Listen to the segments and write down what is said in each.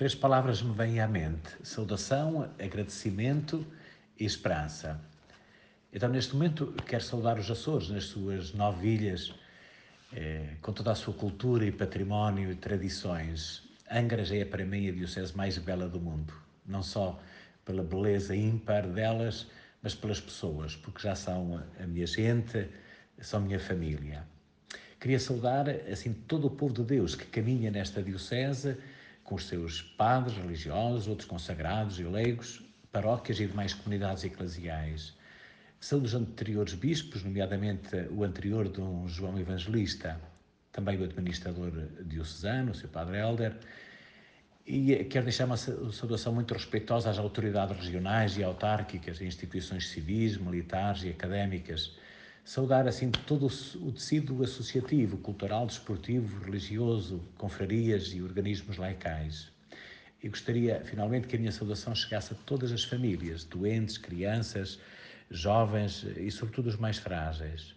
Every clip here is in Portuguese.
Três palavras me vêm à mente: saudação, agradecimento e esperança. Então, neste momento, quero saudar os Açores, nas suas 9 ilhas, com toda a sua cultura e património e tradições. Angra já é para mim a diocese mais bela do mundo, não só pela beleza ímpar delas, mas pelas pessoas, porque já são a minha gente, são a minha família. Queria saudar, assim, todo o povo de Deus que caminha nesta diocese, com os seus padres religiosos, outros consagrados e leigos, paróquias e demais comunidades eclesiais. Saúdo os anteriores bispos, nomeadamente o anterior Dom João Evangelista, também o administrador diocesano, o seu padre Helder, e quero deixar uma saudação muito respeitosa às autoridades regionais e autárquicas, instituições civis, militares e académicas. Saudar, assim, todo o tecido associativo, cultural, desportivo, religioso, confrarias e organismos laicais. E gostaria, finalmente, que a minha saudação chegasse a todas as famílias, doentes, crianças, jovens e, sobretudo, os mais frágeis.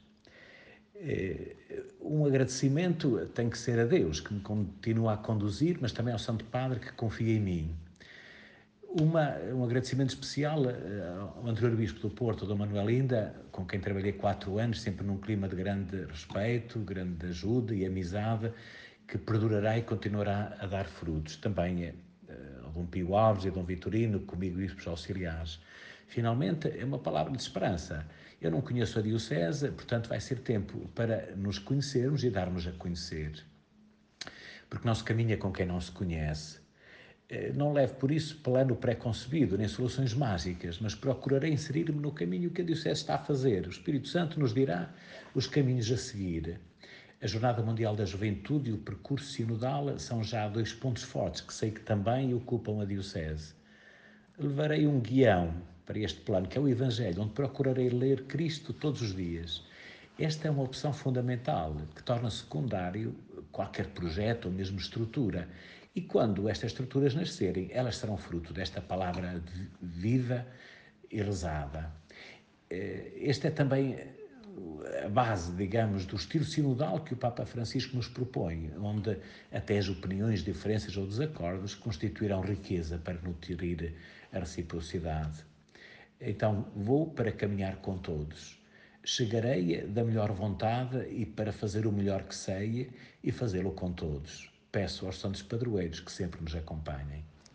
Um agradecimento tem que ser a Deus, que me continua a conduzir, mas também ao Santo Padre, que confia em mim. Um agradecimento especial ao anterior Bispo do Porto, Dom Manuel Inda, com quem trabalhei 4 anos, sempre num clima de grande respeito, grande ajuda e amizade, que perdurará e continuará a dar frutos. Também ao Dom Pio Alves e Dom Vitorino, comigo bispos auxiliares. Finalmente, é uma palavra de esperança. Eu não conheço a diocese, portanto vai ser tempo para nos conhecermos e darmos a conhecer. Porque não se caminha com quem não se conhece. Não levo por isso plano pré-concebido, nem soluções mágicas, mas procurarei inserir-me no caminho que a Diocese está a fazer. O Espírito Santo nos dirá os caminhos a seguir. A Jornada Mundial da Juventude e o percurso sinodal são já 2 pontos fortes que sei que também ocupam a Diocese. Levarei um guião para este plano, que é o Evangelho, onde procurarei ler Cristo todos os dias. Esta é uma opção fundamental, que torna secundário qualquer projeto ou mesmo estrutura. E quando estas estruturas nascerem, elas serão fruto desta palavra viva e rezada. Este é também a base, digamos, do estilo sinodal que o Papa Francisco nos propõe, onde até as opiniões, diferenças ou desacordos constituirão riqueza para nutrir a reciprocidade. Então vou para caminhar com todos. Chegarei da melhor vontade e para fazer o melhor que sei e fazê-lo com todos. Peço aos santos padroeiros que sempre nos acompanhem.